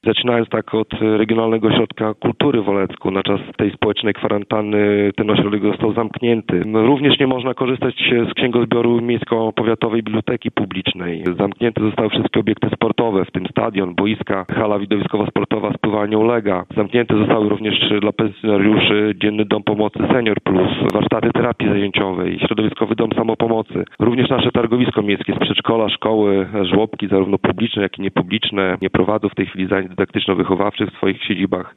Zaczynając tak od Regionalnego Ośrodka Kultury w Olecku, na czas tej społecznej kwarantanny ten ośrodek został zamknięty. Również nie można korzystać z księgozbioru Miejsko-Powiatowej Biblioteki Publicznej. Zamknięte zostały wszystkie obiekty sportowe, w tym stadion, boiska, hala widowiskowo-sportowa z pływalnią Lega. Zamknięte zostały również dla pensjonariuszy Dzienny Dom Pomocy Senior Plus, warsztaty terapii zajęciowej, środowiskowy dom samopomocy. Również nasze targowisko miejskie z przedszkola, szkoły, żłobki, zarówno publiczne, jak i niepubliczne, nie prowadzą w tej chwili zajęć dydaktyczno-wychowawczych w swoich siedzibach.